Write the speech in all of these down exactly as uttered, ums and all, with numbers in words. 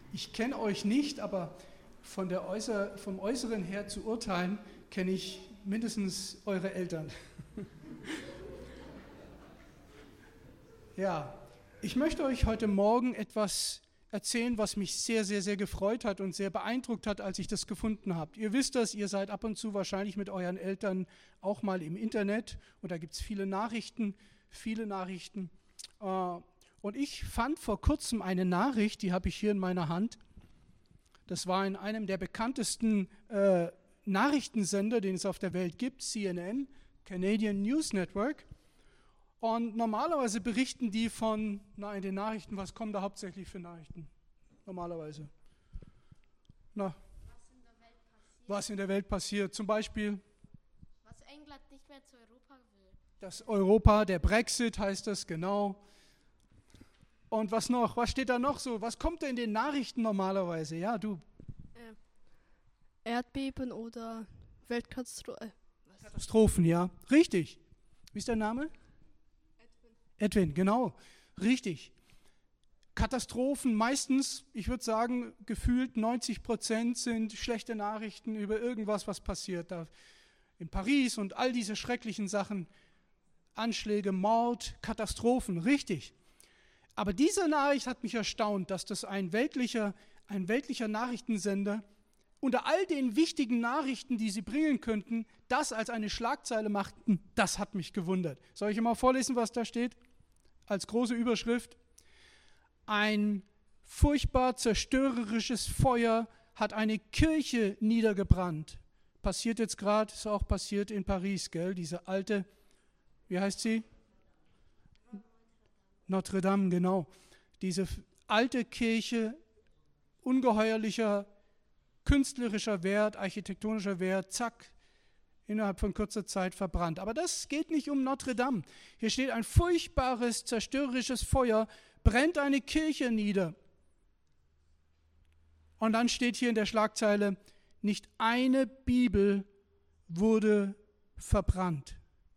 Ich kenne euch nicht, aber von der Äußer, vom Äußeren her zu urteilen, kenne ich mindestens eure Eltern. Ja, ich möchte euch heute Morgen etwas erzählen, was mich sehr, sehr, sehr gefreut hat und sehr beeindruckt hat, als ich das gefunden habe. Ihr wisst das, ihr seid ab und zu wahrscheinlich mit euren Eltern auch mal im Internet und da gibt es viele Nachrichten, viele Nachrichten. Und ich fand vor kurzem eine Nachricht, die habe ich hier in meiner Hand. Das war in einem der bekanntesten äh, Nachrichtensender, den es auf der Welt gibt, C N N, Canadian News Network. Und normalerweise berichten die von, na in den Nachrichten, was kommen da hauptsächlich für Nachrichten? Normalerweise. Na, was in der Welt passiert. Was in der Welt passiert. Zum Beispiel, was England nicht mehr zu Europa will. Das Europa, der Brexit heißt das, genau. Und was noch? Was steht da noch so? Was kommt da in den Nachrichten normalerweise? Ja, du. Äh, Erdbeben oder Weltkatastrophen. Äh, Katastrophen, ja. Richtig. Wie ist der Name? Edwin, genau, richtig. Katastrophen, meistens, ich würde sagen, gefühlt neunzig Prozent sind schlechte Nachrichten über irgendwas, was passiert da in Paris und all diese schrecklichen Sachen, Anschläge, Mord, Katastrophen, richtig. Aber diese Nachricht hat mich erstaunt, dass das ein weltlicher, ein weltlicher Nachrichtensender unter all den wichtigen Nachrichten, die sie bringen könnten, das als eine Schlagzeile machten. Das hat mich gewundert. Soll ich mal vorlesen, was da steht? Als große Überschrift: Ein furchtbar zerstörerisches Feuer hat eine Kirche niedergebrannt. Passiert jetzt gerade, ist auch passiert in Paris, gell? Diese alte, wie heißt sie? Notre Dame, genau. Diese alte Kirche, ungeheuerlicher künstlerischer Wert, architektonischer Wert, zack, innerhalb von kurzer Zeit verbrannt. Aber das geht nicht um Notre Dame. Hier steht: Ein furchtbares, zerstörerisches Feuer brennt eine Kirche nieder. Und dann steht hier in der Schlagzeile: Nicht eine Bibel wurde verbrannt.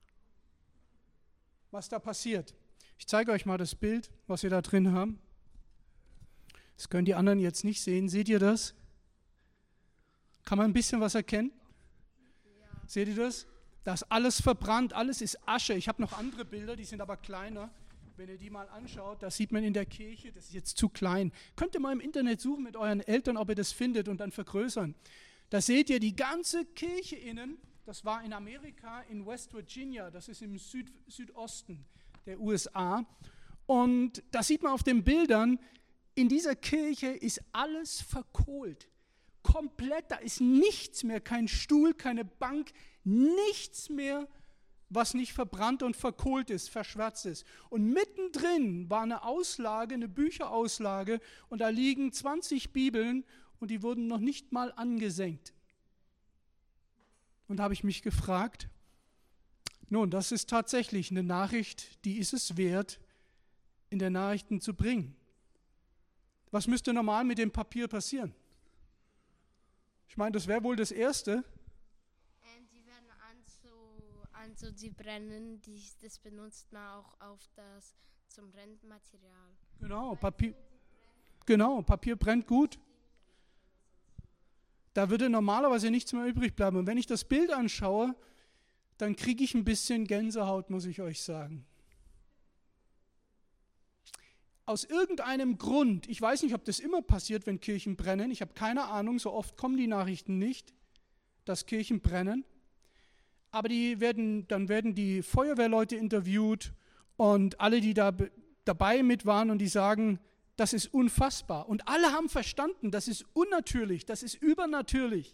Was da passiert? Ich zeige euch mal das Bild, was wir da drin haben. Das können die anderen jetzt nicht sehen. Seht ihr das? Kann man ein bisschen was erkennen? Ja. Seht ihr das? Da ist alles verbrannt, alles ist Asche. Ich habe noch andere Bilder, die sind aber kleiner. Wenn ihr die mal anschaut, das sieht man in der Kirche, das ist jetzt zu klein. Könnt ihr mal im Internet suchen mit euren Eltern, ob ihr das findet und dann vergrößern. Da seht ihr die ganze Kirche innen. Das war in Amerika, in West Virginia, das ist im Süd, Südosten der U S A. Und da sieht man auf den Bildern, in dieser Kirche ist alles verkohlt. Komplett, da ist nichts mehr, kein Stuhl, keine Bank, nichts mehr, was nicht verbrannt und verkohlt ist, verschwärzt ist. Und mittendrin war eine Auslage, eine Bücherauslage, und da liegen zwanzig Bibeln und die wurden noch nicht mal angesenkt. Und da habe ich mich gefragt, nun, das ist tatsächlich eine Nachricht, die ist es wert, in der Nachrichten zu bringen. Was müsste normal mit dem Papier passieren? Ich meine, das wäre wohl das Erste. Ähm, die werden anzu, anzu die brennen, die, das benutzt man auch auf das zum Brennmaterial. Genau, Papier, genau, Papier brennt gut. Da würde normalerweise nichts mehr übrig bleiben. Und wenn ich das Bild anschaue, dann kriege ich ein bisschen Gänsehaut, muss ich euch sagen. Aus irgendeinem Grund, ich weiß nicht, ob das immer passiert, wenn Kirchen brennen, ich habe keine Ahnung, so oft kommen die Nachrichten nicht, dass Kirchen brennen, aber die werden, dann werden die Feuerwehrleute interviewt und alle, die da be- dabei mit waren, und die sagen, das ist unfassbar. Und alle haben verstanden, das ist unnatürlich, das ist übernatürlich.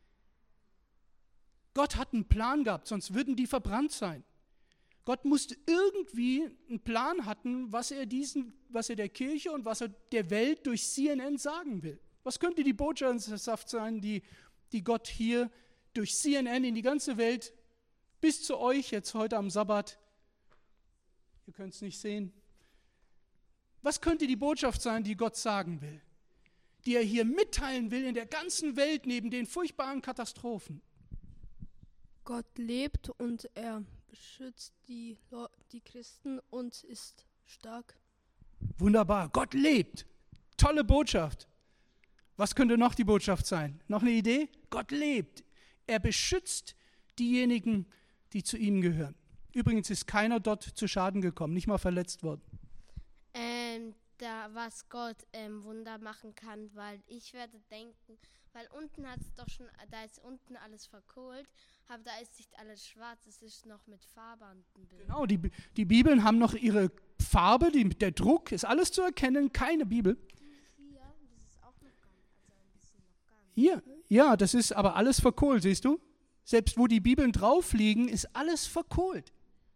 Gott hat einen Plan gehabt, sonst würden die verbrannt sein. Gott musste irgendwie einen Plan hatten, was er, diesen, was er der Kirche und was er der Welt durch C N N sagen will. Was könnte die Botschaft sein, die, die Gott hier durch C N N in die ganze Welt bis zu euch jetzt heute am Sabbat, ihr könnt es nicht sehen, was könnte die Botschaft sein, die Gott sagen will, die er hier mitteilen will in der ganzen Welt neben den furchtbaren Katastrophen? Gott lebt und er beschützt die, die Christen und ist stark. Wunderbar, Gott lebt. Tolle Botschaft. Was könnte noch die Botschaft sein? Noch eine Idee? Gott lebt. Er beschützt diejenigen, die zu ihm gehören. Übrigens ist keiner dort zu Schaden gekommen, nicht mal verletzt worden. Ähm, da was Gott ähm, Wunder machen kann, weil ich werde denken, weil unten hat es doch schon, da ist unten alles verkohlt, aber da ist nicht alles schwarz, es ist noch mit Farbe an dem Bild. Genau, die, die Bibeln haben noch ihre Farbe, die, der Druck, ist alles zu erkennen, keine Bibel. Hier, das ist auch noch ganz, also ein bisschen noch ganz. Hier, ja, das ist aber alles verkohlt, siehst du? Selbst wo die Bibeln drauf liegen, ist alles verkohlt.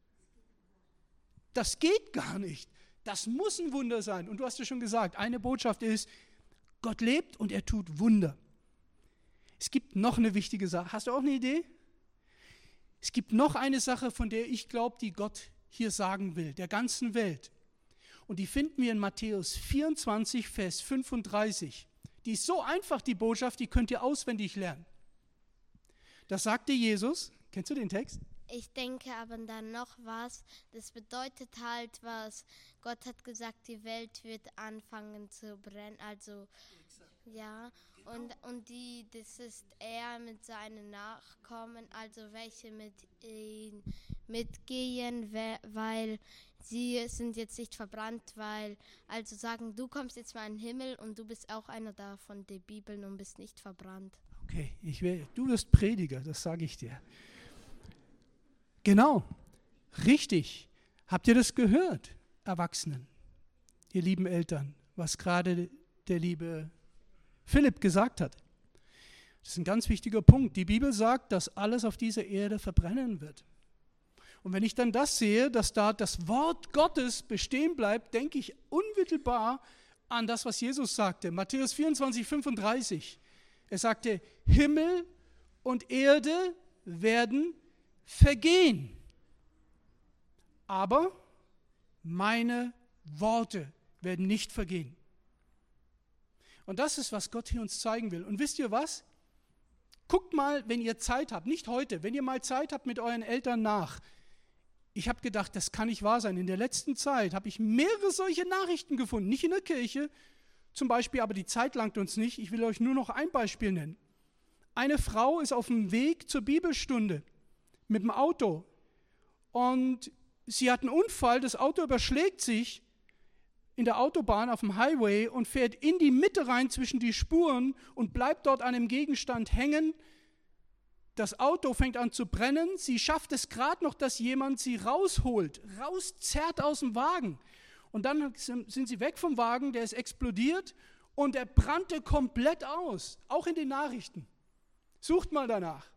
Das geht gar nicht. Das muss ein Wunder sein. Und du hast ja schon gesagt, eine Botschaft ist, Gott lebt und er tut Wunder. Es gibt noch eine wichtige Sache. Hast du auch eine Idee? Es gibt noch eine Sache, von der ich glaube, die Gott hier sagen will, der ganzen Welt. Und die finden wir in Matthäus vierundzwanzig, Vers fünfunddreißig. Die ist so einfach, die Botschaft, die könnt ihr auswendig lernen. Da sagte Jesus, kennst du den Text? Ich denke aber dann noch was, das bedeutet halt was, Gott hat gesagt, die Welt wird anfangen zu brennen, also ja, und, und die, das ist er mit seinen Nachkommen, also welche mit ihm mitgehen, weil sie sind jetzt nicht verbrannt, weil, also sagen, du kommst jetzt mal in den Himmel und du bist auch einer da von der Bibel und bist nicht verbrannt. Okay, ich will, du wirst Prediger, das sage ich dir. Genau, richtig. Habt ihr das gehört, Erwachsenen, ihr lieben Eltern, was gerade der liebe Philipp gesagt hat? Das ist ein ganz wichtiger Punkt. Die Bibel sagt, dass alles auf dieser Erde verbrennen wird. Und wenn ich dann das sehe, dass da das Wort Gottes bestehen bleibt, denke ich unmittelbar an das, was Jesus sagte. Matthäus vierundzwanzig, fünfunddreißig. Er sagte, Himmel und Erde werden vergehen, aber meine Worte werden nicht vergehen. Und das ist, was Gott hier uns zeigen will. Und wisst ihr was? Guckt mal, wenn ihr Zeit habt, nicht heute, wenn ihr mal Zeit habt mit euren Eltern nach. Ich habe gedacht, das kann nicht wahr sein. In der letzten Zeit habe ich mehrere solche Nachrichten gefunden, nicht in der Kirche zum Beispiel, aber die Zeit langt uns nicht. Ich will euch nur noch ein Beispiel nennen. Eine Frau ist auf dem Weg zur Bibelstunde mit dem Auto und sie hat einen Unfall, das Auto überschlägt sich in der Autobahn auf dem Highway und fährt in die Mitte rein zwischen die Spuren und bleibt dort an einem Gegenstand hängen. Das Auto fängt an zu brennen, sie schafft es gerade noch, dass jemand sie rausholt, rauszerrt aus dem Wagen und dann sind sie weg vom Wagen, der ist explodiert und er brannte komplett aus, auch in den Nachrichten. Sucht mal danach.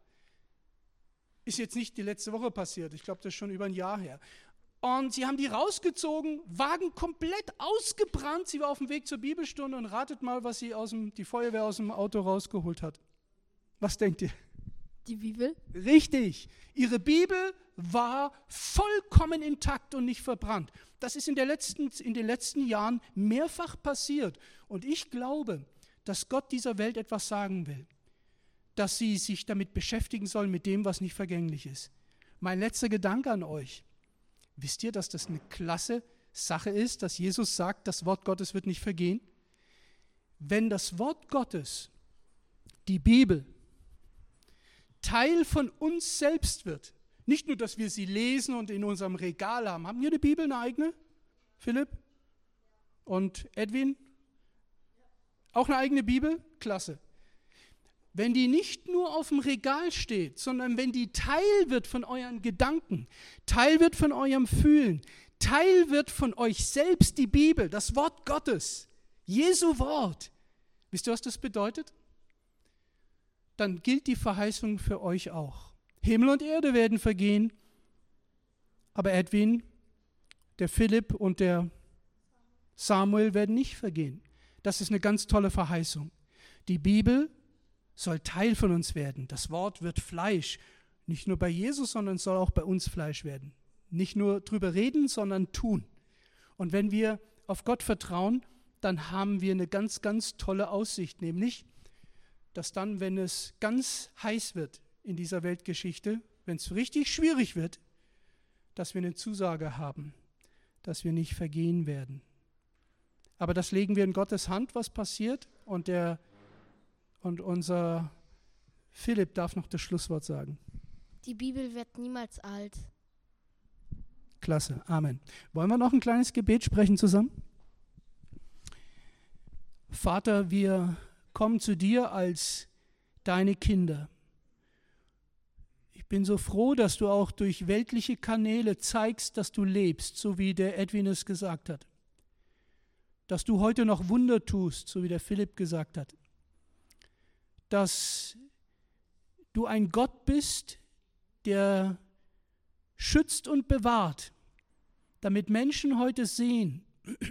Ist jetzt nicht die letzte Woche passiert, ich glaube, das ist schon über ein Jahr her. Und sie haben die rausgezogen, Wagen komplett ausgebrannt, sie war auf dem Weg zur Bibelstunde und ratet mal, was sie aus dem, die Feuerwehr aus dem Auto rausgeholt hat. Was denkt ihr? Die Bibel? Richtig, ihre Bibel war vollkommen intakt und nicht verbrannt. Das ist in, der letzten, in den letzten Jahren mehrfach passiert. Und ich glaube, dass Gott dieser Welt etwas sagen will. Dass sie sich damit beschäftigen sollen, mit dem, was nicht vergänglich ist. Mein letzter Gedanke an euch. Wisst ihr, dass das eine klasse Sache ist, dass Jesus sagt, das Wort Gottes wird nicht vergehen? Wenn das Wort Gottes, die Bibel, Teil von uns selbst wird, nicht nur, dass wir sie lesen und in unserem Regal haben. Haben wir eine Bibel, eine eigene? Philipp? Und Edwin? Auch eine eigene Bibel? Klasse. Wenn die nicht nur auf dem Regal steht, sondern wenn die Teil wird von euren Gedanken, Teil wird von eurem Fühlen, Teil wird von euch selbst, die Bibel, das Wort Gottes, Jesu Wort. Wisst ihr, was das bedeutet? Dann gilt die Verheißung für euch auch. Himmel und Erde werden vergehen, aber Edwin, der Philipp und der Samuel werden nicht vergehen. Das ist eine ganz tolle Verheißung. Die Bibel soll Teil von uns werden. Das Wort wird Fleisch. Nicht nur bei Jesus, sondern soll auch bei uns Fleisch werden. Nicht nur drüber reden, sondern tun. Und wenn wir auf Gott vertrauen, dann haben wir eine ganz, ganz tolle Aussicht, nämlich, dass dann, wenn es ganz heiß wird in dieser Weltgeschichte, wenn es richtig schwierig wird, dass wir eine Zusage haben, dass wir nicht vergehen werden. Aber das legen wir in Gottes Hand, was passiert, und der Und unser Philipp darf noch das Schlusswort sagen. Die Bibel wird niemals alt. Klasse, Amen. Wollen wir noch ein kleines Gebet sprechen zusammen? Vater, wir kommen zu dir als deine Kinder. Ich bin so froh, dass du auch durch weltliche Kanäle zeigst, dass du lebst, so wie der Edwin es gesagt hat. Dass du heute noch Wunder tust, so wie der Philipp gesagt hat. Dass du ein Gott bist, der schützt und bewahrt, damit Menschen heute sehen,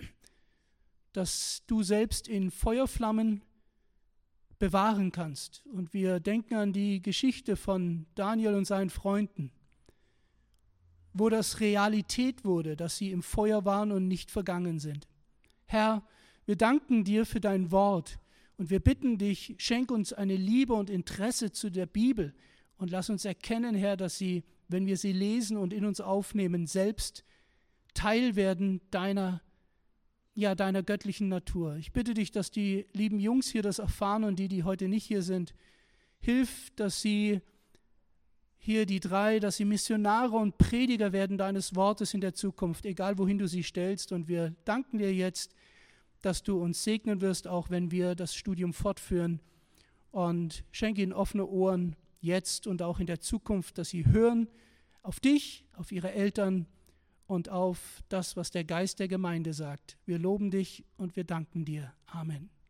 dass du selbst in Feuerflammen bewahren kannst. Und wir denken an die Geschichte von Daniel und seinen Freunden, wo das Realität wurde, dass sie im Feuer waren und nicht vergangen sind. Herr, wir danken dir für dein Wort und wir bitten dich, schenk uns eine Liebe und Interesse zu der Bibel und lass uns erkennen, Herr, dass sie, wenn wir sie lesen und in uns aufnehmen, selbst Teil werden deiner, ja, deiner göttlichen Natur. Ich bitte dich, dass die lieben Jungs hier das erfahren und die, die heute nicht hier sind, hilf, dass sie hier die drei, dass sie Missionare und Prediger werden deines Wortes in der Zukunft, egal wohin du sie stellst. Und wir danken dir jetzt, dass du uns segnen wirst, auch wenn wir das Studium fortführen. Und schenke ihnen offene Ohren jetzt und auch in der Zukunft, dass sie hören auf dich, auf ihre Eltern und auf das, was der Geist der Gemeinde sagt. Wir loben dich und wir danken dir. Amen.